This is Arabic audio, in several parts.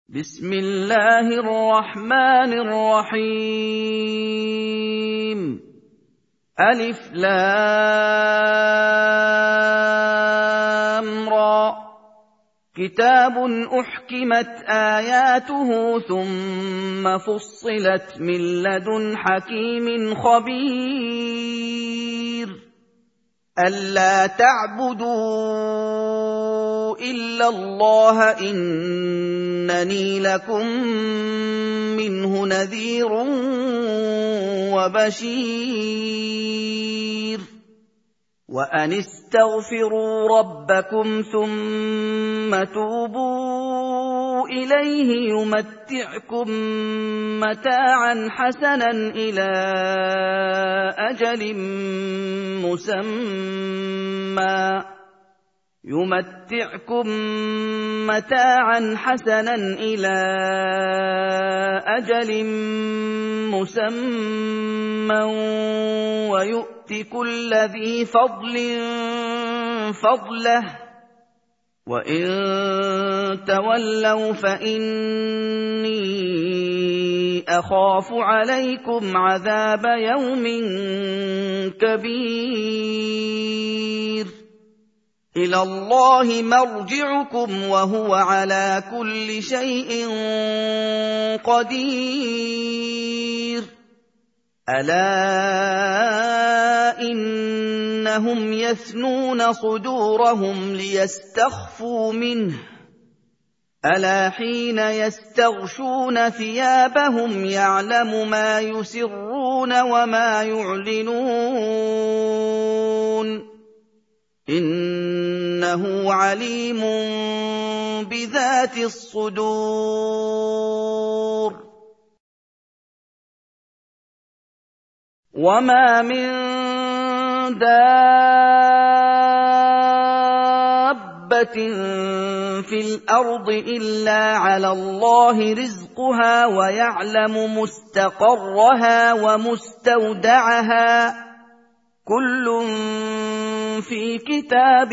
بسم الله الرحمن الرحيم. ألف لام را. كتاب أحكمت آياته ثم فصلت من لدن حكيم خبير. ألا تعبدوا إلا الله إنني لكم منه نذير وبشير. وأن استغفروا ربكم ثم توبوا إليه يمتعكم متاعا حسنا إلى أجل مسمى ويؤت كل ذي فضل فضله. وإن تولوا فإني أخاف عليكم عذاب يوم كبير. إلى الله مرجعكم وهو على كل شيء قدير. ألا إنهم يثنون صدورهم ليستخفوا منه ألا حين يستغشون ثيابهم يعلم ما يسرون وما يعلنون إنه عليم بذات الصدور. وما من دابة في الأرض إلا على الله رزقها ويعلم مستقرها ومستودعها كل في كتاب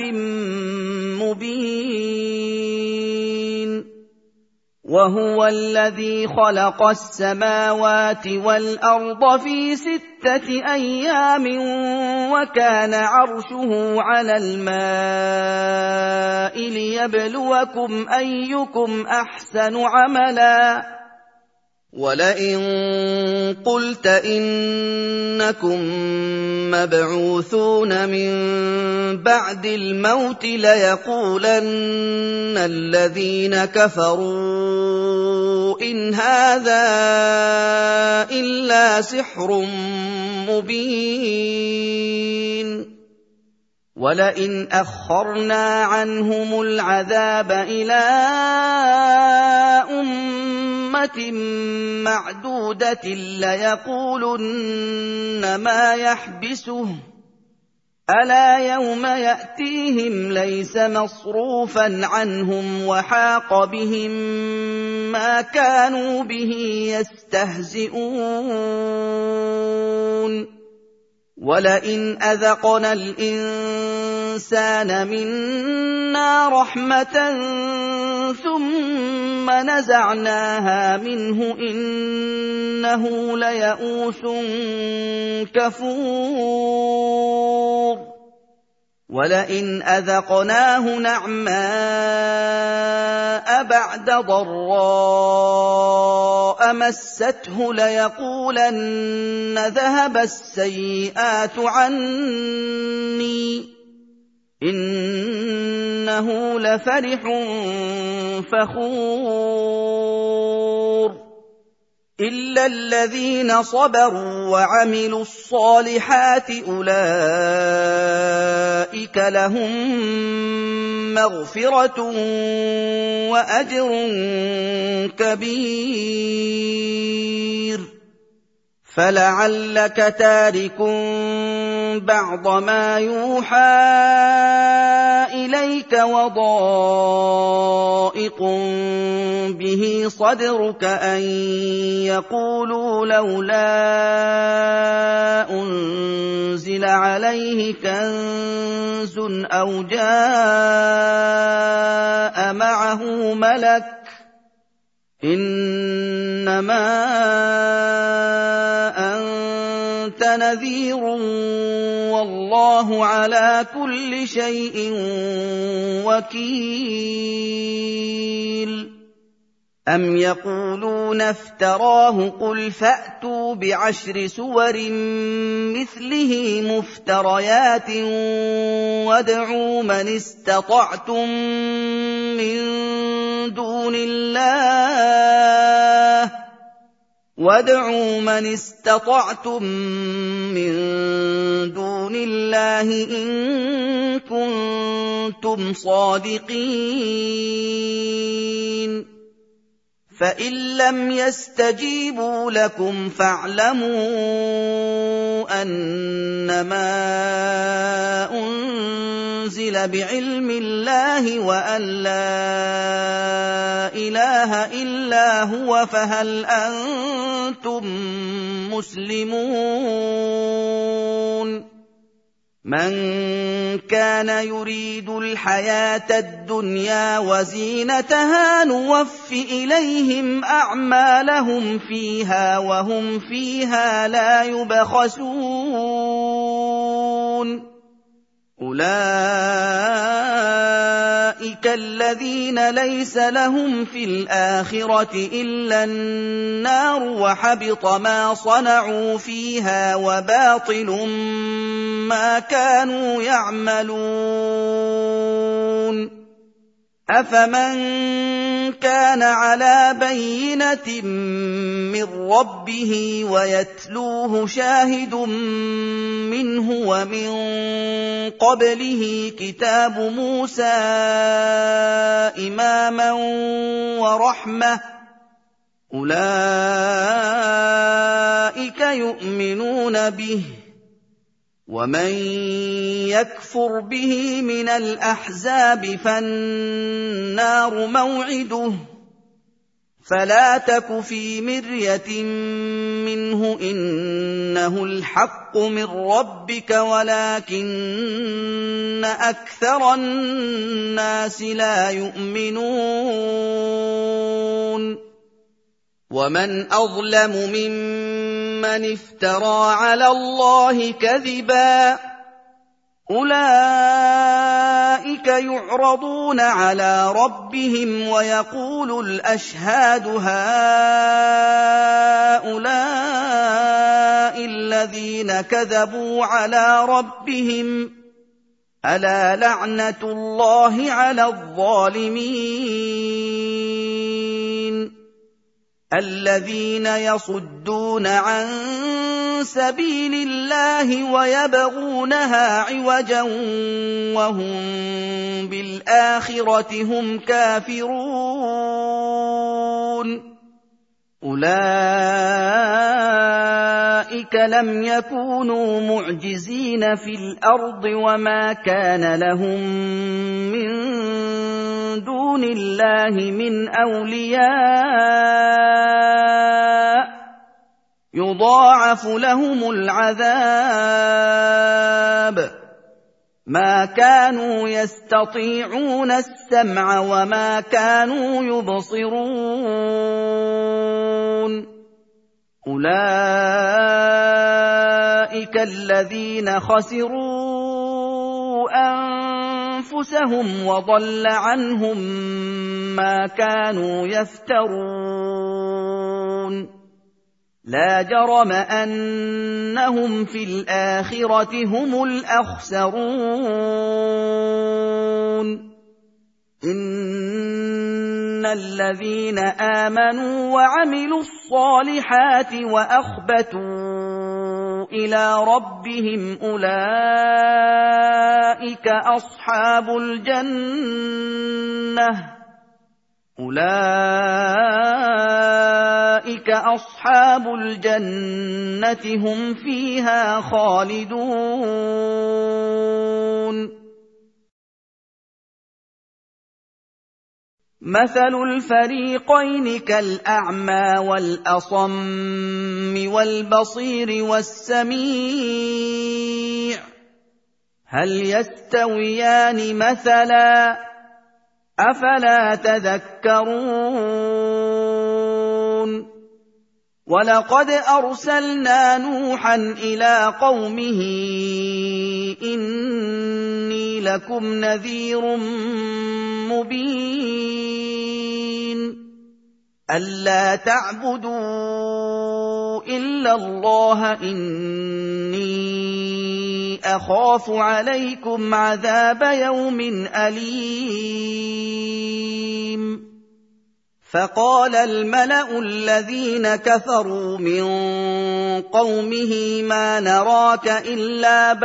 مبين. وهو الذي خلق السماوات والأرض في 6 أيام وكان عرشه على الماء ليبلوكم أيكم أحسن عملا. ولئن قلت إنكم مبعوثون من بعد الموت ليقولن الذين كفروا إن هذا إلا سحر مبين. ولئن أخرنا عنهم العذاب إلى أمة معدودة ليقولن ما يحبسه ألا يوم يأتيهم ليس مصروفا عنهم وحاق بهم ما كانوا به يستهزئون. ولئن أذقنا الإنسان منا رحمة ثم نزعناها منه إنه ليئوس كفور. ولئن أذقناه نعماء بعد ضراء مسته ليقولن ذهب السيئات عني إنه لفرح فخور. إلا الذين صبروا وعملوا الصالحات أولئك لهم مغفرة وأجر كبير. فلعلك تارك بعض ما يوحى إليك وضائق به صدرك أن يقولوا لولا أنزل عليه كنز أو جاء معه ملك إِنَّمَا أَنتَ نَذِيرٌ وَاللَّهُ عَلَىٰ كُلِّ شَيْءٍ وَكِيلٌ أَمْ يَقُولُونَ افْتَرَاهُ قُلْ فَأْتُوا بِعَشْرِ سُوَرٍ مِّثْلِهِ مُفْتَرَيَاتٍ وَادْعُوا مَنِ اسْتَطَعْتُم مِّن دُونِ اللَّهِ إِن كُنتُمْ صَادِقِينَ فَإِن لَّمْ يَسْتَجِيبُوا لَكُمْ فَاعْلَمُوا أَنَّمَا أُنزِلَ بِعِلْمِ اللَّهِ وَأَن لَّا إِلَٰهَ إِلَّا هُوَ فَهَلْ أَنتُم مُّسْلِمُونَ مَن كَانَ يُرِيدُ الْحَيَاةَ الدُّنْيَا وَزِينَتَهَا نُوَفِّ إِلَيْهِمْ أَعْمَالَهُمْ فِيهَا وَهُمْ فِيهَا لَا يُبْخَسُونَ أُولَٰئِكَ الَّذِينَ لَيْسَ لَهُمْ فِي الْآخِرَةِ إِلَّا النَّارُ وَحَبِطَ مَا صَنَعُوا فِيهَا وَبَاطِلٌ مَّا كَانُوا يَعْمَلُونَ أَفَمَن كَانَ عَلَىٰ بَيِّنَةٍ مِّن رَّبِّهِ وَيَتْلُوهُ شَاهِدٌ مِّنْهُ وَمِن قَبْلِهِ كِتَابُ مُوسَىٰ إِمَامًا وَرَحْمَةً أُولَٰئِكَ يُؤْمِنُونَ بِهِ ۚ وَمَن يَكْفُرْ بِهِ مِنَ الْأَحْزَابِ فَالنَّارُ مَوْعِدُهُ ۚ فَلَا تَكُ فِي مِرْيَةٍ مِّنْهُ ۚ إِنَّهُ الْحَقُّ مِن رَّبِّكَ وَلَٰكِنَّ أَكْثَرَ النَّاسِ لَا يُؤْمِنُونَ وَمَنْ أَظْلَمُ مِمَّنِ افْتَرَىٰ عَلَى اللَّهِ كَذِبًا أُولَٰئِكَ يُعْرَضُونَ عَلَىٰ رَبِّهِمْ وَيَقُولُ الْأَشْهَادُ هَٰؤُلَاءِ الَّذِينَ كَذَبُوا عَلَىٰ رَبِّهِمْ ۚ أَلَا لَعْنَةُ اللَّهِ عَلَى الظَّالِمِينَ الَّذِينَ يَصُدُّونَ عَن سَبِيلِ اللَّهِ وَيَبْغُونَهَا عِوَجًا وَهُم بِالْآخِرَةِ هُمْ كَافِرُونَ أُولَٰئِكَ لَمْ يَكُونُوا مُعْجِزِينَ فِي الْأَرْضِ وَمَا كَانَ لَهُم مِّن دُونِ اللَّهِ مِنْ أَوْلِيَاءَ يُضَاعَفُ لَهُمُ الْعَذَابُ مَا كَانُوا يَسْتَطِيعُونَ السَّمْعَ وَمَا كَانُوا يُبْصِرُونَ أُولَٰئِكَ الَّذِينَ خَسِرُوا أَنفُسَهُمْ وَضَلَّ عَنْهُم مَّا كَانُوا يَفْتَرُونَ لَا جَرَمَ أَنَّهُمْ فِي الْآخِرَةِ هُمُ الْأَخْسَرُونَ إِنَّ الَّذِينَ آمَنُوا وَعَمِلُوا الصَّالِحَاتِ وَأَخْبَتُوا إِلَىٰ رَبِّهِمْ أُولَٰئِكَ أَصْحَابُ الْجَنَّةِ هُمْ فِيهَا خَالِدُونَ مَثَلُ الْفَرِيقَيْنِ كَالْأَعْمَىٰ وَالْأَصَمِّ وَالْبَصِيرِ وَالسَّمِيعِ هَلْ يَسْتَوِيَانِ مَثَلًا ۚ أَفَلَا تَذَكَّرُونَ وَلَقَدْ أَرْسَلْنَا نُوحًا إِلَىٰ قَوْمِهِ إِنِّي لَكُمْ نَذِيرٌ مُّبِينٌ أَلَّا تَعْبُدُوا إِلَّا اللَّهَ إِنِّي أَخَافُ عَلَيْكُمْ عَذَابَ يَوْمٍ أَلِيمٍ فَقَالَ الْمَلَأُ الَّذِينَ كَفَرُوا مِن قَوْمِهِ مَا نَرَاكَ إِلَّا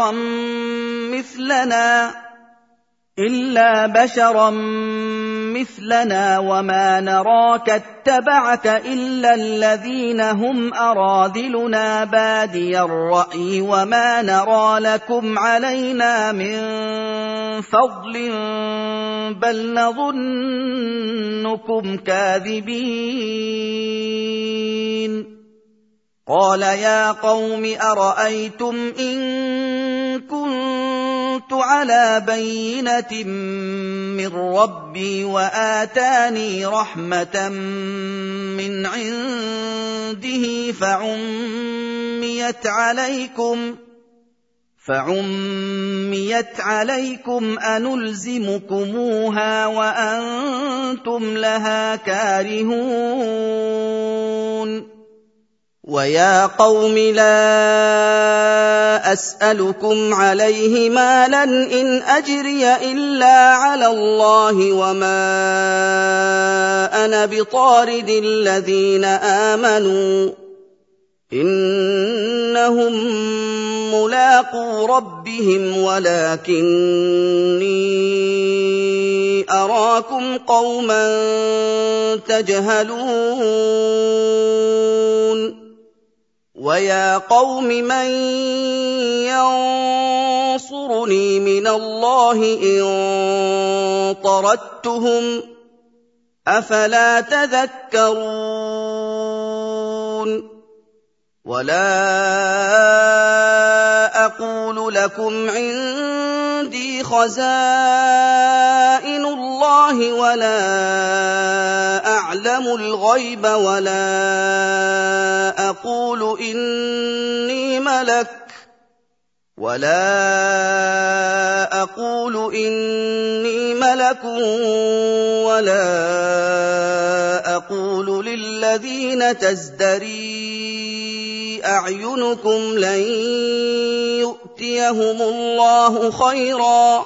بَشَرًا مِّثْلَنَا وَمَا نَرَاكَ اتَّبَعَكَ إِلَّا الَّذِينَ هُمْ أَرَاذِلُنَا بَادِيَ الرَّأْيِ وَمَا نَرَىٰ لَكُمْ عَلَيْنَا مِن فَضْلٍ بَلْ نَظُنُّكُمْ كَاذِبِينَ قَالَ يَا قَوْمِ أَرَأَيْتُمْ إِن كُنتُ عَلَىٰ بَيِّنَةٍ مِّن رَّبِّي وَآتَانِي رَحْمَةً مِّنْ عِندِهِ فَعُمِّيَتْ عَلَيْكُمْ أَنُلْزِمُكُمُوهَا وَأَنتُمْ لَهَا كَارِهُونَ وَيَا قَوْمِ لَا أَسْأَلُكُمْ عَلَيْهِ مَالًا إِنْ أَجْرِيَ إِلَّا عَلَى اللَّهِ وَمَا أَنَا بِطَارِدِ الَّذِينَ آمَنُوا إِنَّهُم مُّلَاقُو رَبِّهِمْ وَلَٰكِنِّي أَرَاكُمْ قَوْمًا تَجْهَلُونَ وَيَا قَوْمِ مَن يَنصُرُنِي مِنَ اللَّهِ إِن طَرَدتُّهُمْ ۚ أَفَلَا تَذَكَّرُونَ وَلَا أَقُولُ لَكُمْ عِندِي خَزَائِنُ اللَّهِ وَلَا أَعْلَمُ الْغَيْبَ وَلَا أَقُولُ إِنِّي مَلَكٌ وَلَا أَقُولُ لِلَّذِينَ تَزْدَرِي أَعْيُنُكُمْ لَن يُؤْتِيَهُمُ الله خَيْرًا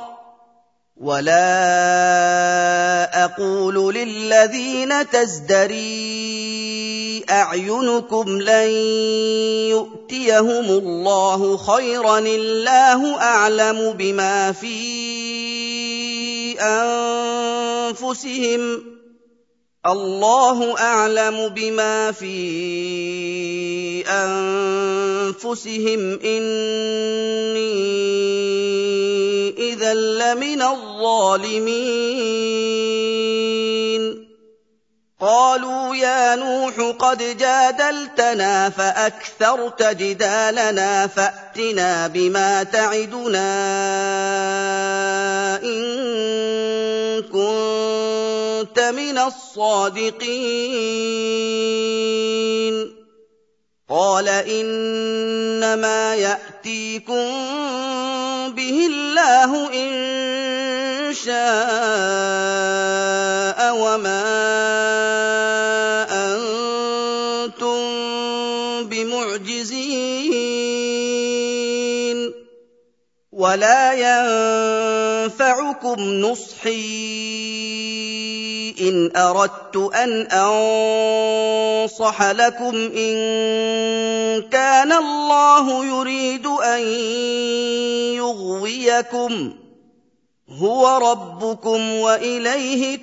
اللَّهُ أَعْلَمُ بِمَا فِي أَنفُسِهِمْ إِنِّي إِذًا لَّمِنَ الظَّالِمِينَ قَالُوا يَا نُوحُ قَدْ جَادَلْتَنَا فَأَكْثَرْتَ جِدَالَنَا فَأْتِنَا بِمَا تَعِدُنَا إِن كُنتَ مِنَ الصَّادِقِينَ قَالَ إِنَّمَا يَأْتِيكُم بِهِ اللَّهُ إِن شَاءَ وَمَا أَنتُم بِمُعْجِزِينَ وَلَا يَنفَعُكُمْ نُصْحِي إِنْ أَرَدتُّ أَنْ أَنصَحَ لَكُمْ إِن كَانَ اللَّهُ يُرِيدُ أَن يُغْوِيَكُمْ هُوَ رَبُّكُمْ وَإِلَيْهِ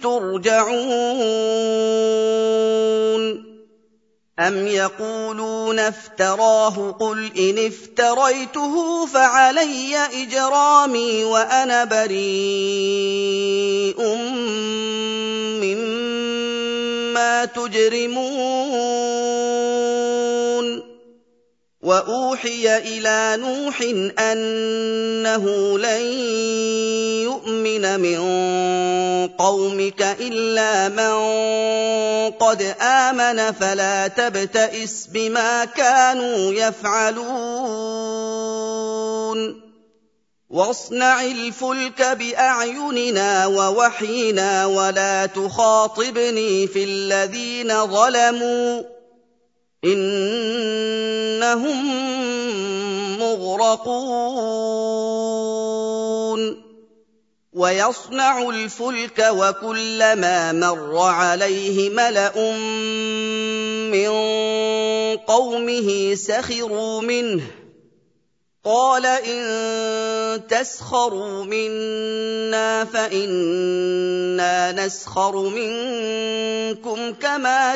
تُرْجَعُونَ أَمْ يَقُولُونَ افْتَرَاهُ ۖ قُلْ إِنِ افْتَرَيْتُهُ فَعَلَيَّ إِجْرَامِي وَأَنَا بَرِيءٌ مِّمَّا تُجْرِمُونَ وأوحي إلى نوح أنه لن يؤمن من قومك إلا من قد آمن فلا تبتئس بما كانوا يفعلون واصنع الفلك بأعيننا ووحينا ولا تخاطبني في الذين ظلموا إنهم مغرقون ويصنع الفلك وكلما مر عليه ملأ من قومه سخروا منه قال إن تسخروا منا فإنا نسخر منكم كما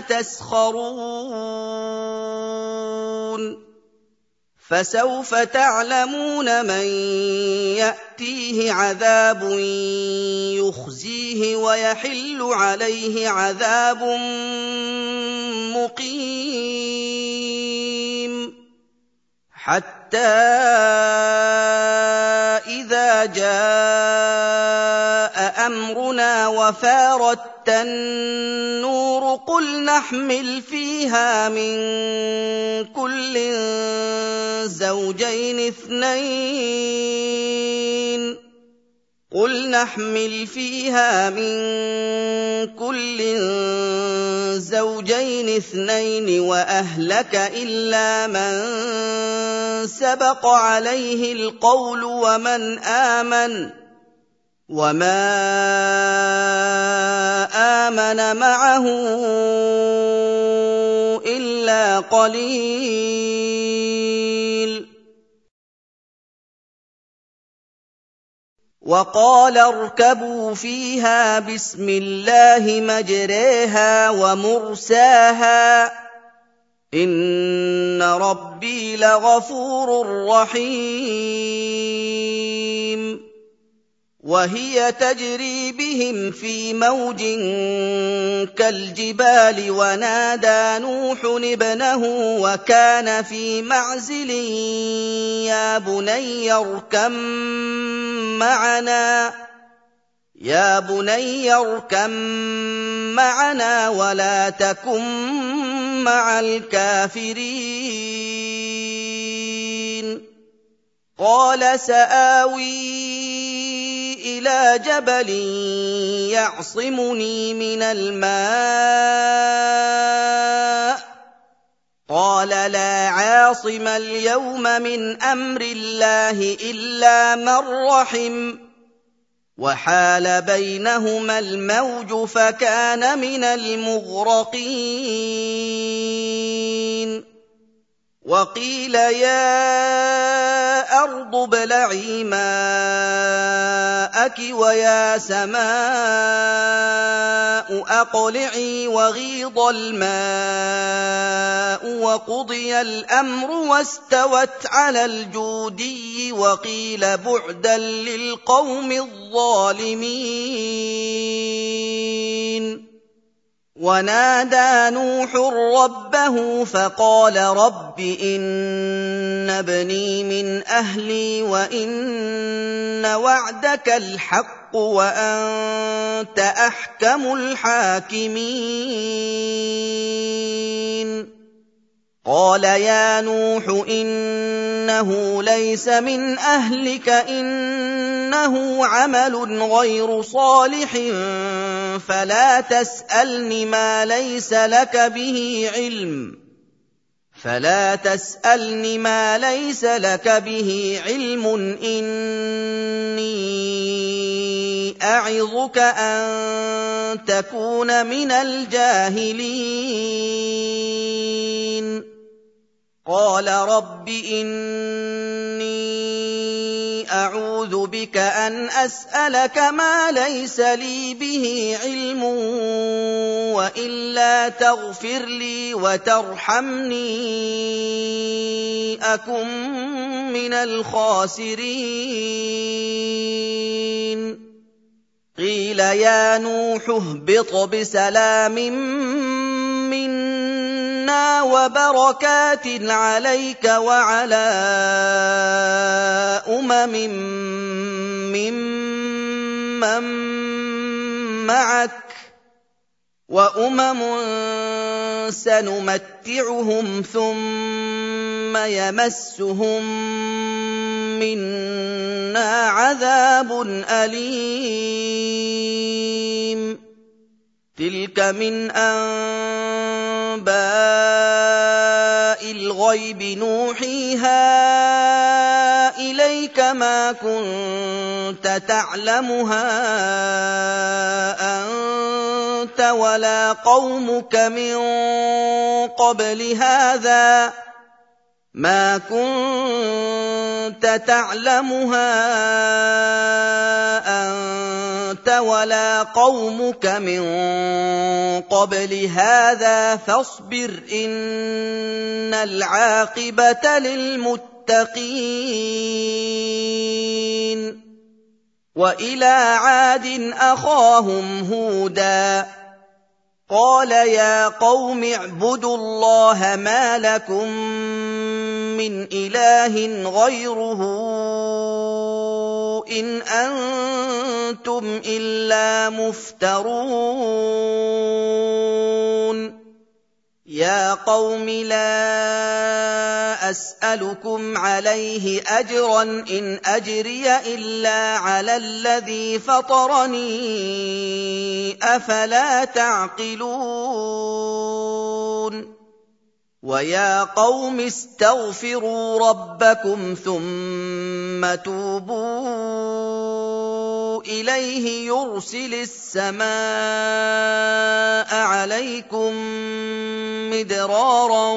تسخرون فسوف تعلمون من يأتيه عذاب يخزيه ويحل عليه عذاب مقيم حتى إذا جاء أمرنا وفارت النور قل نحمل فيها من كل زوجين اثنين وأهلك إلا من سبق عليه القول ومن آمن وما آمن معه إلا قليل وقال اركبوا فيها بسم الله مجريها ومرساها إن ربي لغفور رحيم وهي تجري بهم في موج كالجبال ونادى نوح ابنه وكان في معزل يا بني اركم معنا ولا تكن مع الكافرين قال سآوي إلى جبل يعصمني من الماء قال لا عاصم اليوم من أمر الله إلا من رحم وحال بينهما الموج فكان من المغرقين وقيل يا أرض ابلعي ماءك ويا سماء أقلعي وغيض الماء وقضي الأمر واستوت على الجودي وقيل بعدا للقوم الظالمين ونادى نوح ربه فقال رب إن ابني من أهلي وإن وعدك الحق وأنت أحكم الحاكمين قال يا نوح إنه ليس من أهلك إنه عمل غير صالح فلا تسألني ما ليس لك به علم إني أعظك أن تكون من الجاهلين قال رب إني أعوذ بك أن أسألك ما ليس لي به علم وإلا تغفر لي وترحمني أكن من الخاسرين قيل يا نوح اهبط بسلام منا مِنَّا وَبَرَكَاتٍ عَلَيْكَ وَعَلَىٰ مِمَّن مَّعَكَ ۚ وَأُمَمٌ سَنُمَتِّعُهُمْ ثُمَّ يَمَسُّهُم مِّنَّا عَذَابٌ أَلِيمٌ تِلْكَ مِنْ أَنبَاءِ الْغَيْبِ نُوحِيهَا إِلَيْكَ ۖ مَا كُنتَ تَعْلَمُهَا أَنتَ وَلَا قَوْمُكَ مِن قَبْلِ هَٰذَا فَاصْبِرْ ۖ إِنَّ الْعَاقِبَةَ لِلْمُتَّقِينَ وَإِلَىٰ عَادٍ أَخَاهُمْ هُودًا ۗ قَالَ يَا قَوْمِ اعْبُدُوا اللَّهَ مَا لَكُم مِّنْ إِلَٰهٍ غَيْرُهُ إِنْ أَنتُمْ إِلَّا مُفْتَرُونَ يَا قَوْمِ لَا أَسْأَلُكُمْ عَلَيْهِ أَجْرًا ۖ إِنْ أَجْرِيَ إِلَّا عَلَى الَّذِي فَطَرَنِي ۚ أَفَلَا تَعْقِلُونَ وَيَا قَوْمِ اسْتَغْفِرُوا رَبَّكُمْ ثُمَّ تُوبُوا إِلَيْهِ يُرْسِلِ السَّمَاءَ عَلَيْكُم مِّدْرَارًا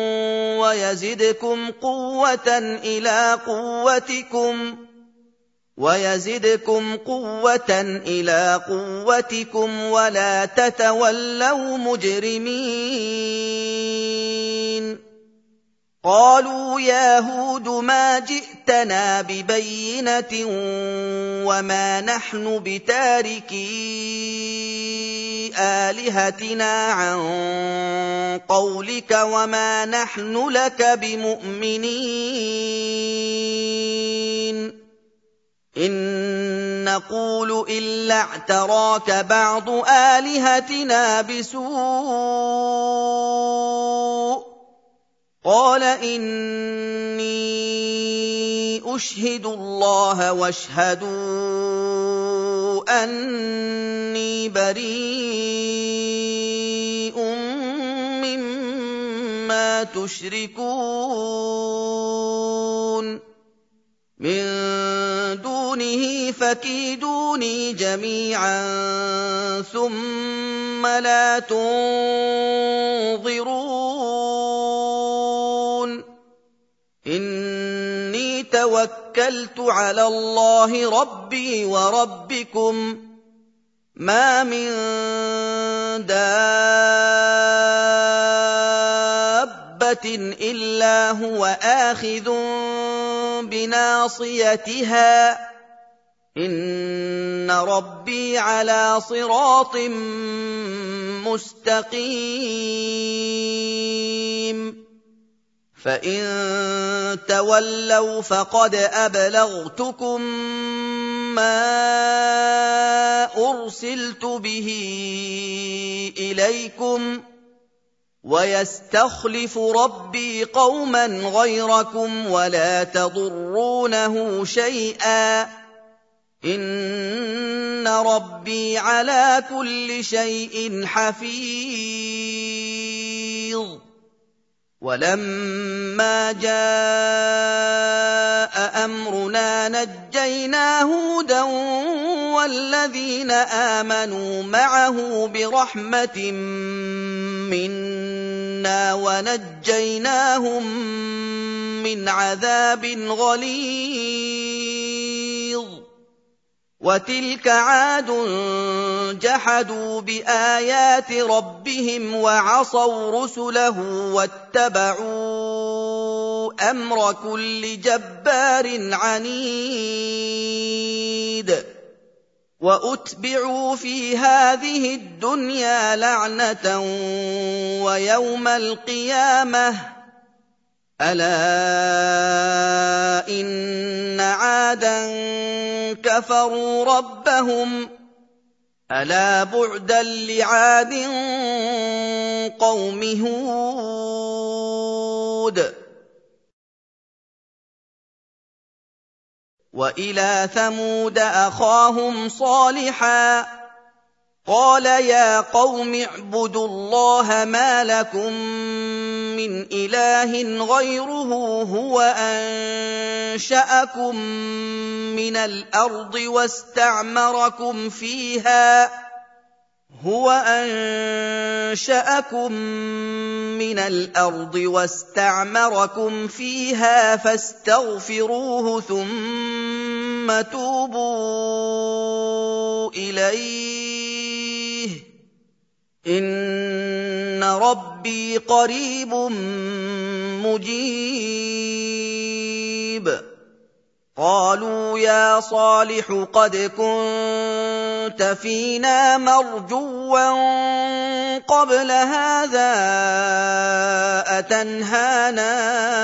وَيَزِدْكُمْ قُوَّةً إِلَىٰ قُوَّتِكُمْ وَلَا تَتَوَلَّوْا مُجْرِمِينَ قَالُوا يَا هُودُ مَا جِئْتَنَا بِبَيِّنَةٍ وَمَا نَحْنُ بِتَارِكِي آلِهَتِنَا عَن قَوْلِكَ وَمَا نَحْنُ لَكَ بِمُؤْمِنِينَ إِن نَّقُولُ إِلَّا اعْتَرَاكَ بَعْضُ آلِهَتِنَا بِسُوءٍ ۗ قَالَ إِنِّي أُشْهِدُ اللَّهَ وَاشْهَدُوا أَنِّي بَرِيءٌ مِّمَّا تُشْرِكُونَ مِن دُونِهِ فَكِيدُونِي جَمِيعًا ثُمَّ لَا تُنظِرُونِ إِنِّي تَوَكَّلْتُ عَلَى اللَّهِ رَبِّي وَرَبِّكُم ۚ مَّا مِن دَابَّةٍ إِلَّا هُوَ آخِذٌ بِنَاصِيَتِهَا ۚ إِنَّ رَبِّي عَلَىٰ صِرَاطٍ مُّسْتَقِيمٍ فَإِن تَوَلَّوْا فَقَدْ أَبْلَغْتُكُم مَّا أُرْسِلْتُ بِهِ إِلَيْكُمْ ۖ وَيَسْتَخْلِفُ رَبِّي قَوْمًا غَيْرَكُمْ وَلَا تَضُرُّونَهُ شَيْئًا ۚ إِنَّ رَبِّي عَلَىٰ كُلِّ شَيْءٍ حَفِيظٌ وَلَمَّا جَاءَ أَمْرُنَا نَجَّيْنَا هُودًا وَالَّذِينَ آمَنُوا مَعَهُ بِرَحْمَةٍ مِّنَّا وَنَجَّيْنَاهُم مِّنْ عَذَابٍ غَلِيظٍ وَتِلْكَ عَادٌ جَحَدُوا بِآيَاتِ رَبِّهِمْ وَعَصَوْا رُسُلَهُ وَاتَّبَعُوا أَمْرَ كُلِّ جَبَّارٍ عَنِيدٍ وَأُتْبِعُوا فِي هَٰذِهِ الدُّنْيَا لَعْنَةً وَيَوْمَ الْقِيَامَةِ ۗ أَلَا إِنَّ عَادًا كَفَرُوا رَبَّهُمْ ۗ أَلَا بُعْدًا لِّعَادٍ قَوْمِ هُودٍ. وَإِلَىٰ ثَمُودَ أَخَاهُمْ صَالِحًا ۗ قَالَ يَا قَوْمِ اعْبُدُوا اللَّهَ مَا لَكُم مِّنْ إِلَٰهٍ غَيْرُهُ هُوَ أَنشَأَكُم مِّنَ الْأَرْضِ وَاسْتَعْمَرَكُمْ فِيهَا فَاسْتَغْفِرُوهُ ثُمَّ تُوبُوا إِلَيْهِ ۚ إِنَّ رَبِّي قَرِيبٌ مُّجِيبٌ. قَالُوا يَا صَالِحُ قَدْ كُنتَ فِينَا مَرْجُوًّا قَبْلَ هَٰذَا أَتَنْهَانَا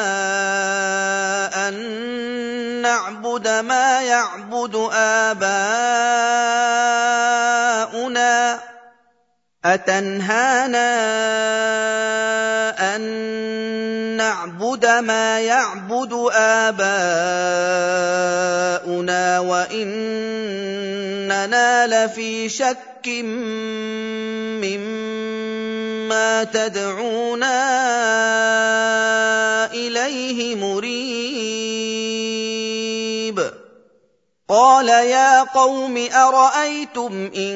أَن نَّعْبُدَ مَا يَعْبُدُ آبَاؤُنَا وَإِنَّنَا لَفِي شَكٍّ مِّمَّا تَدْعُونَا إِلَيْهِ مُرِيبٍ. قَالَ يَا قَوْمِ أَرَأَيْتُمْ إِن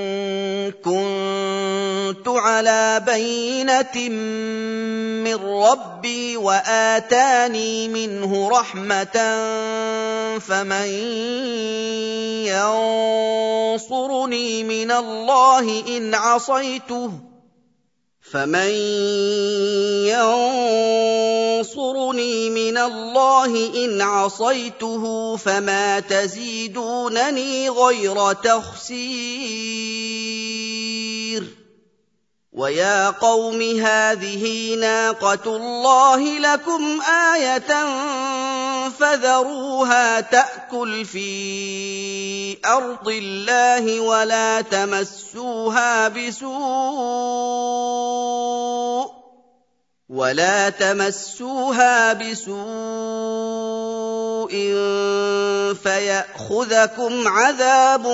كُنتُ عَلَىٰ بَيِّنَةٍ مِّن رَّبِّي وَآتَانِي مِنْهُ رَحْمَةً فَمَن يَنصُرُنِي مِنَ اللَّهِ إِنْ عَصَيْتُهُ فَمَا تَزِيدُونَنِي غَيْرَ تَخْسِيرٍ. وَيَا قَوْمِ هَٰذِهِ نَاقَةُ اللَّهِ لَكُمْ آيَةً فَذَرُوهَا تَأْكُلْ فِي أَرْضِ اللَّهِ وَلَا تَمَسُّوهَا بِسُوءٍ فَيَأْخُذَكُمْ عَذَابٌ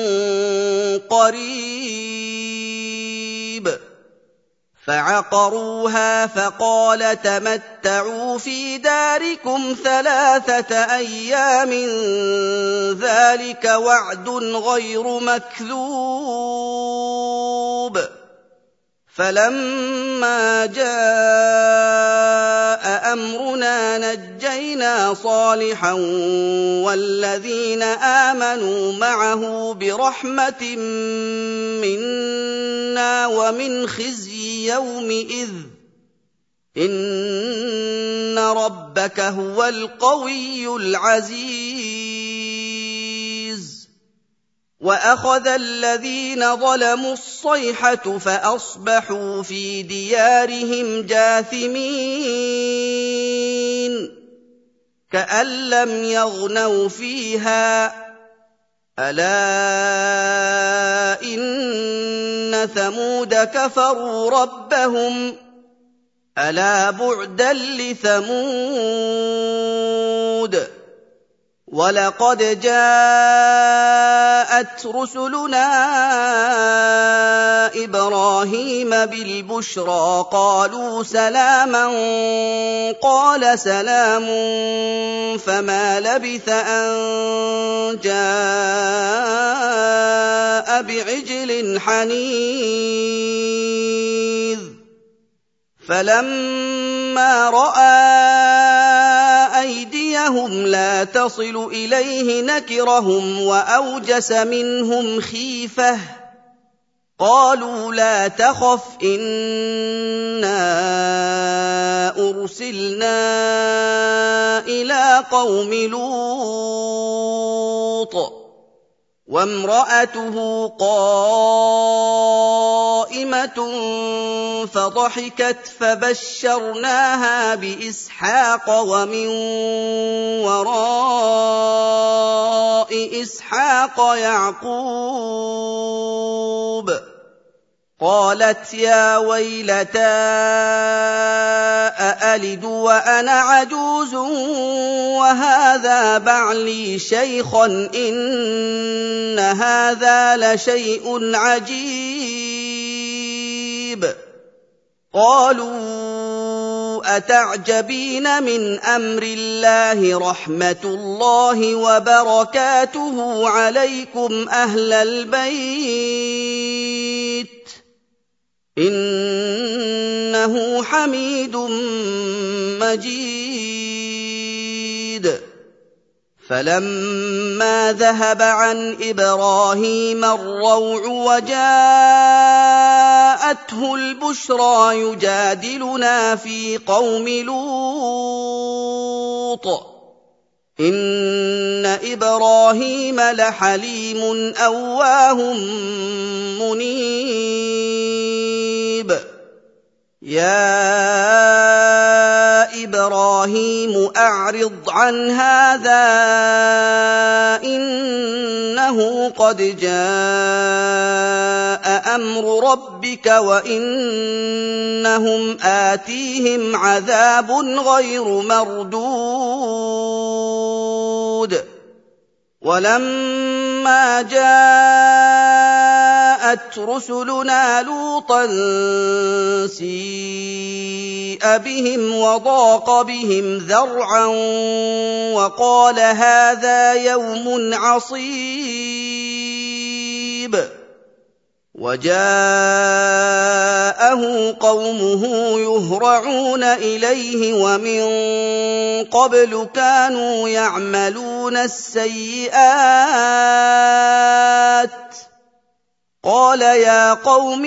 قَرِيبٌ. فَعَقَرُوهَا فَقَالَ تَمَتَّعُوا فِي دَارِكُمْ 3 أَيَّامٍ ذَٰلِكَ وَعْدٌ غَيْرُ مَكْذُوبٍ. فَلَمَّا جَاءَ أَمْرُنَا نَجَّيْنَا صَالِحًا وَالَّذِينَ آمَنُوا مَعَهُ بِرَحْمَةٍ مِّنَّا وَمِنْ خِزْيِ يَوْمِئِذٍ ۗ إِنَّ رَبَّكَ هُوَ الْقَوِيُّ الْعَزِيزُ. وَأَخَذَ الَّذِينَ ظَلَمُوا الصَّيْحَةُ فَأَصْبَحُوا فِي دِيَارِهِمْ جَاثِمِينَ كَأَن لَّمْ يَغْنَوْا فِيهَا ۗ أَلَا إِنَّ ثَمُودَ كَفَرُوا رَبَّهُمْ ۗ أَلَا بُعْدًا لِّثَمُودَ. وَلَقَدْ جَاءَتْ رُسُلُنَا إِبْرَاهِيمَ بِالْبُشْرَىٰ قَالُوا سَلَامًا قَالَ سَلَامٌ فَمَا لَبِثَ أَن جَاءَ بِعِجْلٍ حَنِيذٍ. فَلَمَّا رَأَىٰ أَيْدِيَهُمْ لَا تَصِلُ إِلَيْهِ نَكِرَهُمْ وَأَوْجَسَ مِنْهُمْ خِيفَةً. قَالُوا لَا تَخَفْ إِنَّا أُرْسِلْنَا إِلَىٰ قَوْمِ لُوطٍ وامرأته قائمة فضحكت فبشرناها بإسحاق ومن وراء إسحاق يعقوب قالت يا ويلتى أألد وأنا عجوز وهذا بعلي شيخا إن هذا لشيء عجيب قالوا أتعجبين من أمر الله رحمة الله وبركاته عليكم أهل البيت إنه حميد مجيد فلما ذهب عن إبراهيم الروع وجاءته البشرى يجادلنا في قوم لوط إن إبراهيم لحليم أواه منيب يا إبراهيم أعرض عن هذا إنه قد جاء أمر ربك وإنهم آتيهم عذاب غير مردود ولما جاءت رسلنا لوطا سيء بهم وضاق بهم ذرعا وقال هذا يوم عصيب وجاءه قومه يهرعون إليه ومن قبل كانوا يعملون السيئات قال يا قوم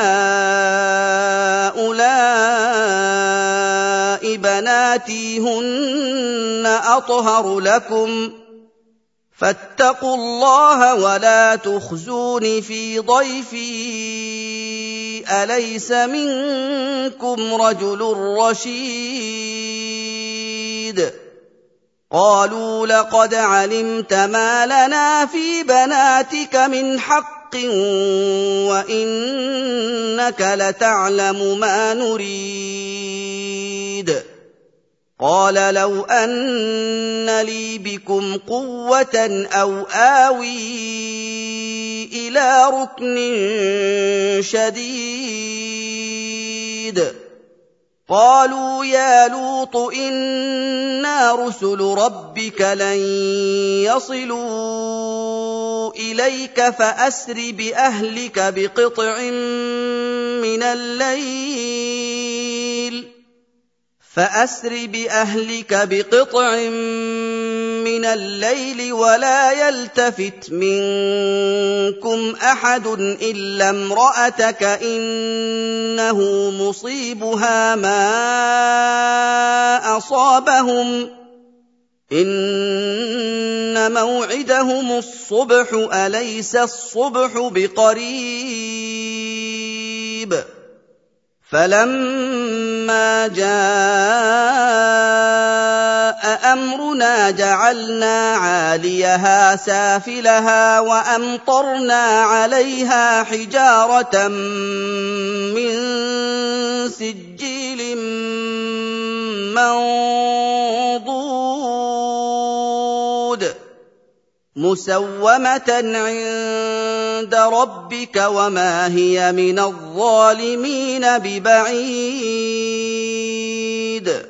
هؤلاء بناتي هن أطهر لكم فاتقوا الله ولا تخزون في ضيفي أليس منكم رجل رشيد قالوا لقد علمت ما لنا في بناتك من حق وإنك لتعلم ما نريد قال لو أن لي بكم قوة أو آوي إلى ركن شديد قالوا يا لوط إنا رسل ربك لن يصلوا إليك فأسر بأهلك بقطع من الليل ولا يلتفت منكم أحد إلا امرأتك إنه مصيبها ما أصابهم إن موعدهم الصبح أليس الصبح بقريب فلما جاء أمرنا جعلنا عاليها سافلها وأمطرنا عليها حجارة من سجيل منضود مسومة عند ربك وما هي من الظالمين ببعيد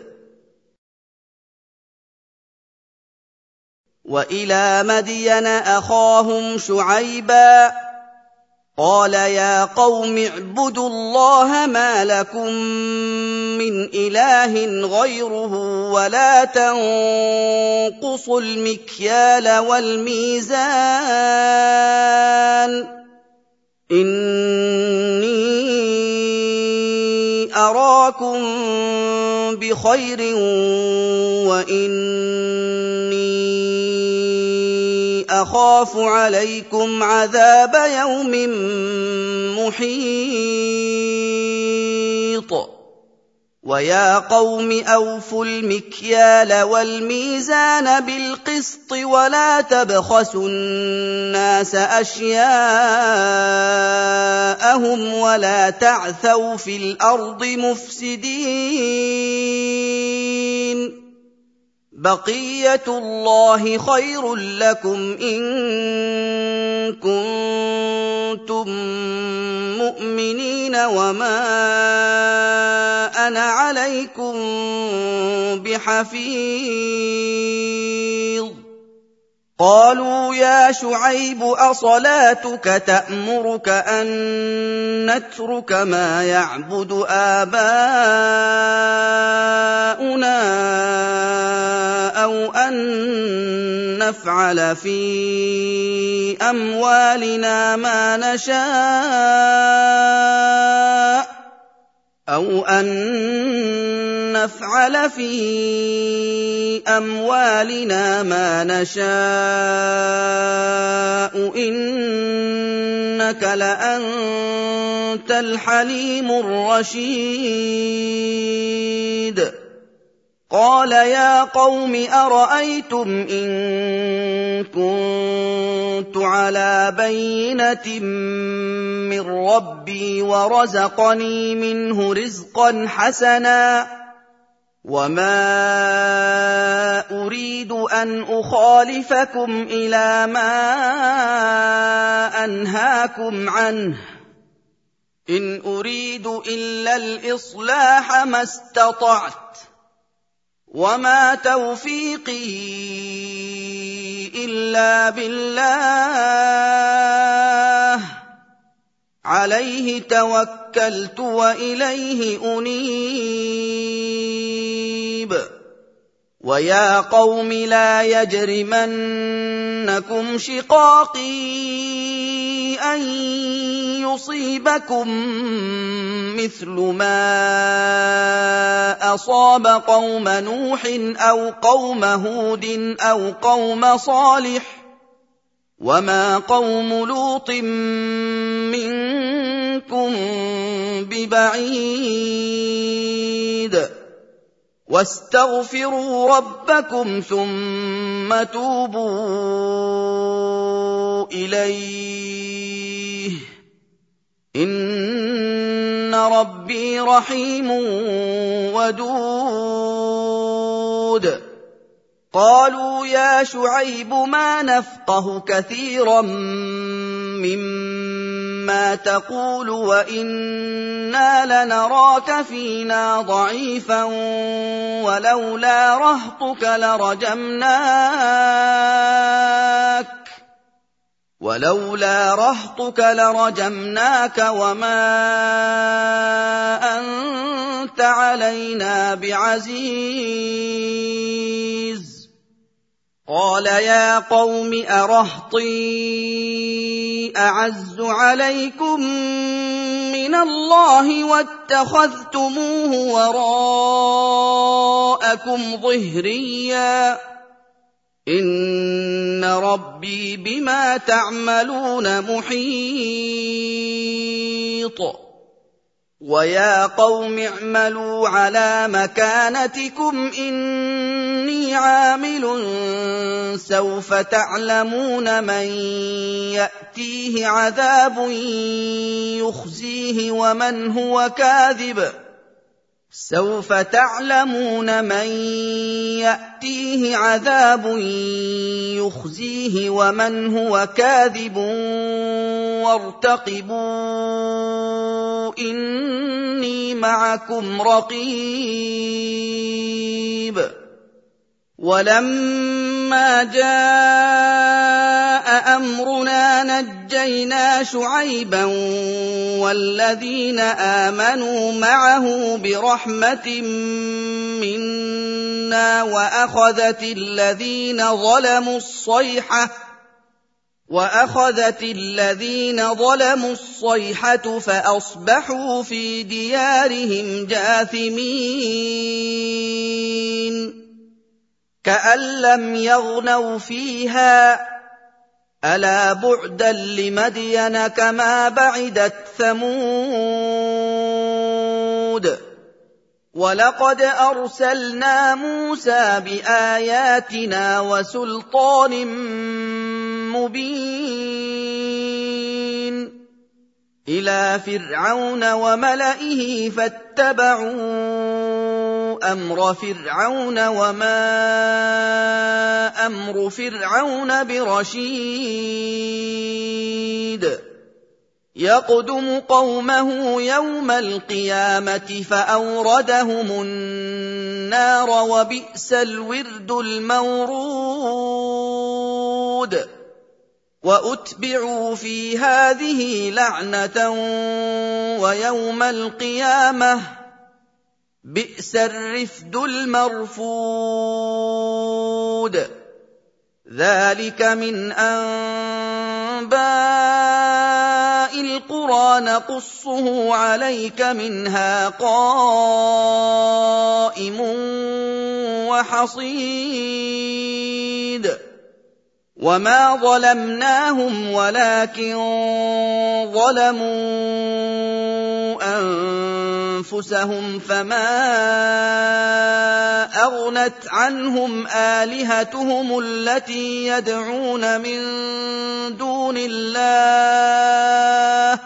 وإلى مدين أخاهم شعيبا قال يا قوم اعبدوا الله ما لكم من إله غيره ولا تنقصوا المكيال والميزان إني أراكم بخير وإني أَخَافُ عَلَيْكُمْ عَذَابَ يَوْمٍ مُّحِيطٍ وَيَا قَوْمِ أَوْفُوا الْمِكْيَالَ وَالْمِيزَانَ بِالْقِسْطِ وَلَا تَبْخَسُوا النَّاسَ أَشْيَاءَهُمْ وَلَا تَعْثَوْا فِي الْأَرْضِ مُفْسِدِينَ بَقِيَّةُ اللَّهِ خَيْرٌ لَّكُمْ إِن كُنتُم مُّؤْمِنِينَ وَمَا أَنَا عَلَيْكُم بِحَفِيظٍ قَالُوا يَا شُعَيْبُ أَصَلَاتُكَ تَأْمُرُكَ أَن نَّتْرُكَ مَا يَعْبُدُ آبَاؤُنَا أَوْ أَن نَّفْعَلَ فِي أَمْوَالِنَا ما نَشَاءُ إِنَّكَ لَأَنتَ الْحَلِيمُ الرَّشِيدُ قَالَ يَا قَوْمِ أَرَأَيْتُمْ إِن كُنتُ عَلَىٰ بَيِّنَةٍ مِّن رَّبِّي وَرَزَقَنِي مِنْهُ رِزْقًا حَسَنًا وَمَا أُرِيدُ أَنْ أُخَالِفَكُمْ إِلَىٰ مَا أَنْهَاكُمْ عَنْهُ إِنْ أُرِيدُ إِلَّا الْإِصْلَاحَ مَا اسْتَطَعْتُ وَمَا تَوْفِيقِي إِلَّا بِاللَّهِ عَلَيْهِ تَوَكَّلْتُ وَإِلَيْهِ أُنِيبُ وَيَا قَوْمِ لَا يَجْرِمَنَّكُمْ شِقَاقِي أَن يُصِيبَكُم مِّثْلُ مَا أَصَابَ قَوْمَ نُوحٍ أَوْ قَوْمَ هُودٍ أَوْ قَوْمَ صَالِحٍ وَمَا قَوْمُ لُوطٍ مِّنكُم بِبَعِيدٍ وَاسْتَغْفِرُوا رَبَّكُمْ ثُمَّ تُوبُوا إِلَيْهِ إِنَّ رَبِّي رَحِيمٌ وَدُودٌ قَالُوا يَا شُعَيْبُ مَا نَفْقَهُ كَثِيرًا مِّمَّا تَقُولُ وَإِنَّا لَنَرَاكَ فِينَا ضَعِيفًا وَلَوْلَا رَهْطُكَ لَرَجَمْنَاكَ وَمَا أَنتَ عَلَيْنَا بِعَزِيزٍ قَالَ يَا قَوْمِ أَرَهْطِي أَعَزُّ عَلَيْكُم مِّنَ اللَّهِ وَاتَّخَذْتُمُوهُ وَرَاءَكُمْ ظِهْرِيًّا إِنَّ رَبِّي بِمَا تَعْمَلُونَ مُحِيطٌ وَيَا قَوْمِ اعْمَلُوا عَلَىٰ مَكَانَتِكُمْ إِنِّي عَامِلٌ سَوْفَ تَعْلَمُونَ مَن يَأْتِيهِ عَذَابٌ يُخْزِيهِ وَمَنْ هُوَ كَاذِبٌ وَارْتَقِبُوا إِنِّي مَعَكُمْ رَقِيبٌ وَلَمَّا جَاءَ أَمْرُنَا نَجَّيْنَا شُعَيْبًا وَالَّذِينَ آمَنُوا مَعَهُ بِرَحْمَةٍ مِّنَّا وَأَخَذَتِ الَّذِينَ ظَلَمُوا الصَّيْحَةُ فَأَصْبَحُوا فِي دِيَارِهِمْ جَاثِمِينَ كَأَن لَّمْ يَغْنَوْا فِيهَا ألا بعدا لمدين كما بعدت ثمود ولقد أرسلنا موسى بآياتنا وسلطان مبين إلى فرعون وملئه فاتبعوا أمر فرعون وما أمر فرعون برشيد يقدم قومه يوم القيامة فأوردهم النار وبئس الورد المورود وأتبعوا في هذه لعنة ويوم القيامة بئس الرفد المرفود ذلك من أنباء القرى نقصه عليك منها قائم وحصيد وما ظلمناهم ولكن ظلموا أنفسهم فما أغنت عنهم آلهتهم التي يدعون من دون الله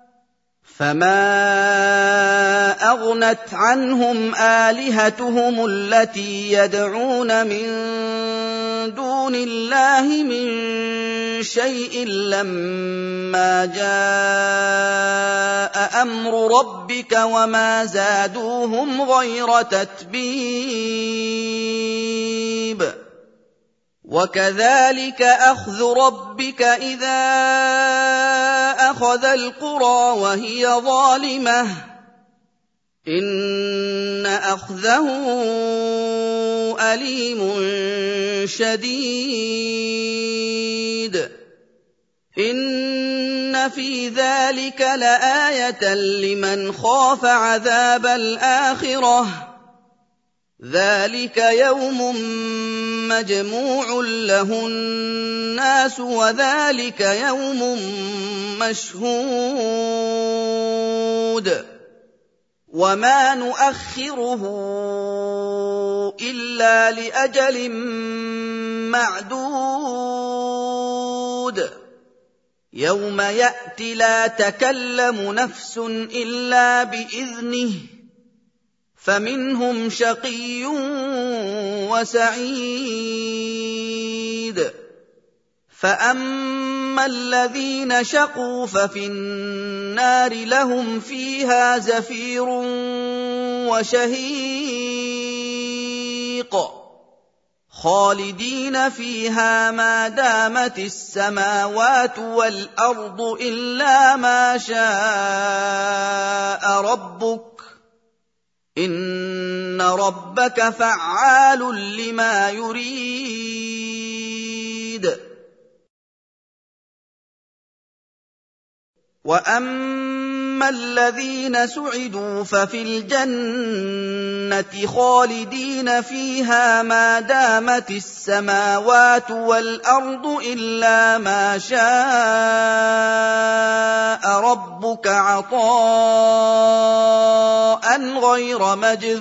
من شيء لما جاء أمر ربك وما زادوهم غير تتبيب وكذلك أخذ ربك إذا أخذ القرى وهي ظالمة إن أخذه أليم شديد إن في ذلك لآية لمن خاف عذاب الآخرة ذلك يوم مجموع له الناس وذلك يوم مشهود وما نؤخره إلا لأجل معدود يوم يأتي لا تكلم نفس إلا بإذنه فمنهم شقي وسعيد فأما الذين شقوا ففي النار لهم فيها زفير وشهيق خالدين فيها ما دامت السماوات والأرض إلا ما شاء ربك إن ربك فعال لما يريد وأما الذين سعدوا ففي الجنة خالدين فيها ما دامت السماوات والأرض إلا ما شاء ربك عطاء غير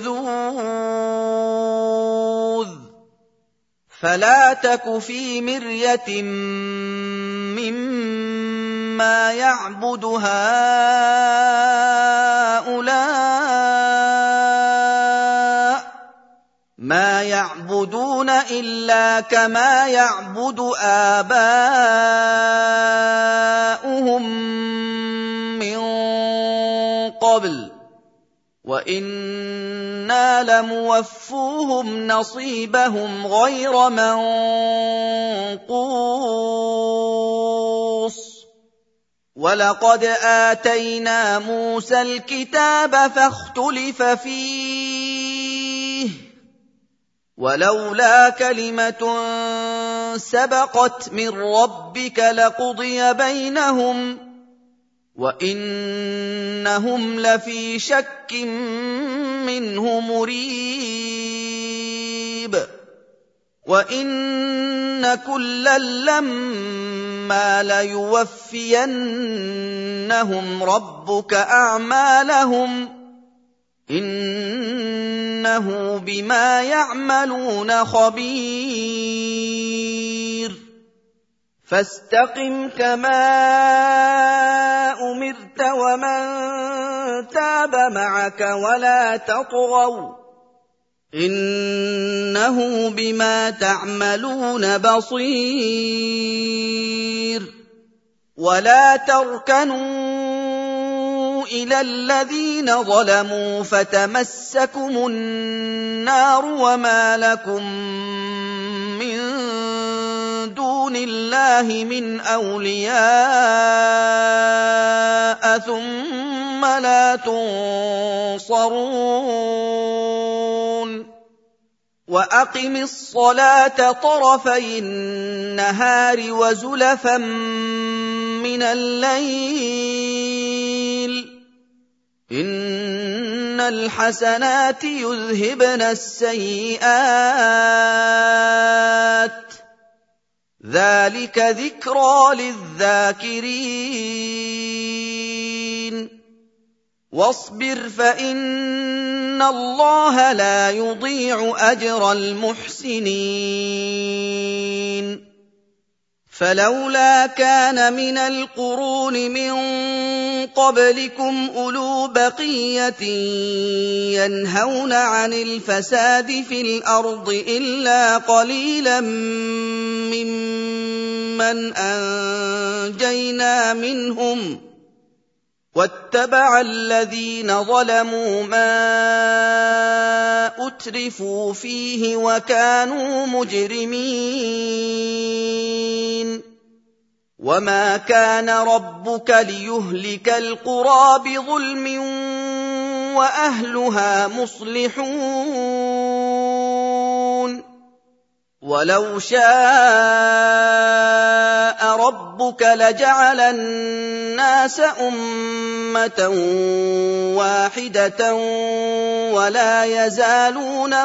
مجذوذ فلا تك في مرية مما يعبد هؤلاء ما يعبدون إلا كما يعبد آباؤهم من قبل وإنا لموفوهم نصيبهم غير منقوص ولقد آتينا موسى الكتاب فاختلف فيه ولولا كلمة سبقت من ربك لقضي بينهم وإنهم لفي شك منه مريب وإن كلا لما ثُمَّ لَيُوَفِّيَنَّهُمْ رَبُّكَ أَعْمَالَهُمْ ۚ إِنَّهُ بِمَا يَعْمَلُونَ خَبِيرٌ فَاسْتَقِمْ كَمَا أُمِرْتَ وَمَن تَابَ مَعَكَ وَلَا تَطْغَوْا ۚ إِنَّهُ بِمَا تَعْمَلُونَ بَصِيرٌ وَلَا تَرْكَنُوا إِلَى الَّذِينَ ظَلَمُوا فَتَمَسَّكُمُ النَّارُ وَمَا لَكُم مِّن دُونِ اللَّهِ مِنْ أَوْلِيَاءَ ثُمَّ لَا تُنصَرُونَ وَأَقِمِ الصَّلَاةَ طَرَفَيِ النَّهَارِ وَزُلَفًا مِّنَ اللَّيْلِ ۚ إِنَّ الْحَسَنَاتِ يُذْهِبْنَ السَّيِّئَاتِ ۚ ذَٰلِكَ ذِكْرَىٰ لِلذَّاكِرِينَ وَاصْبِرْ فَإِنَّ اللَّهَ لَا يُضِيعُ أَجْرَ الْمُحْسِنِينَ فَلَوْلَا كَانَ مِنَ الْقُرُونِ مِن قَبْلِكُمْ أُولُو بَقِيَّةٍ يَنْهَوْنَ عَنِ الْفَسَادِ فِي الْأَرْضِ إِلَّا قَلِيلًا مِّمَّنْ أَنجَيْنَا مِنْهُمْ ۗ وَاتَّبَعَ الَّذِينَ ظَلَمُوا مَا أُتْرِفُوا فِيهِ وَكَانُوا مُجْرِمِينَ وَمَا كَانَ رَبُّكَ لِيُهْلِكَ الْقُرَىٰ بِظُلْمٍ وَأَهْلُهَا مُصْلِحُونَ وَلَوْ شَاءَ رَبُّكَ لَجَعَلَ النَّاسَ أُمَّةً وَاحِدَةً وَلَا يَزَالُونَ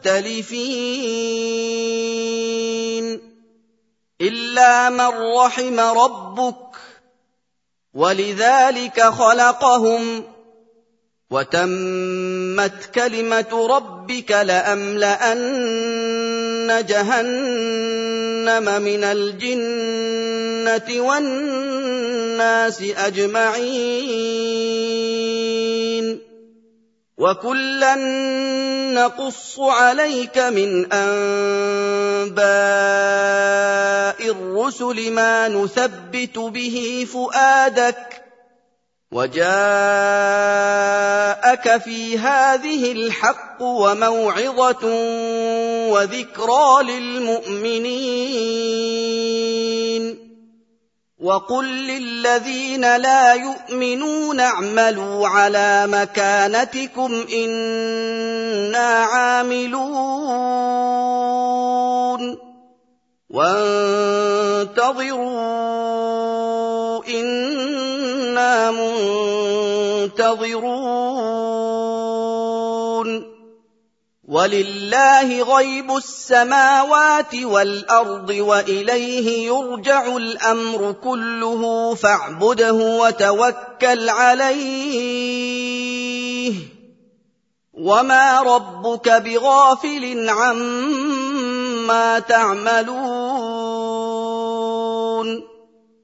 مُخْتَلِفِينَ إِلَّا مَن رَّحِمَ رَبُّكَ ۚ وَلِذَٰلِكَ خَلَقَهُمْ ۗ وَتَمَّتْ كَلِمَةُ رَبِّكَ لَأَمْلَأَنَّ جَهَنَّمَ مِنَ الْجِنَّةِ وَالنَّاسِ أَجْمَعِينَ وَكُلًّا نَّقُصُّ عَلَيْكَ مِنْ أَنبَاءِ الرُّسُلِ مَا نُثَبِّتُ بِهِ فُؤَادَكَ ۚ وَجَاءَكَ فِي هَٰذِهِ الْحَقُّ وَمَوْعِظَةٌ وَذِكْرَىٰ لِلْمُؤْمِنِينَ وَقُل لِّلَّذِينَ لَا يُؤْمِنُونَ اعْمَلُوا عَلَىٰ مَكَانَتِكُمْ إِنَّا عَامِلُونَ وَانتَظِرُوا إِنَّا مُنتَظِرُونَ وَلِلَّهِ غَيْبُ السَّمَاوَاتِ وَالْأَرْضِ وَإِلَيْهِ يُرْجَعُ الْأَمْرُ كُلُّهُ فَاعْبُدْهُ وَتَوَكَّلْ عَلَيْهِ ۚ وَمَا رَبُّكَ بِغَافِلٍ عَمَّا تَعْمَلُونَ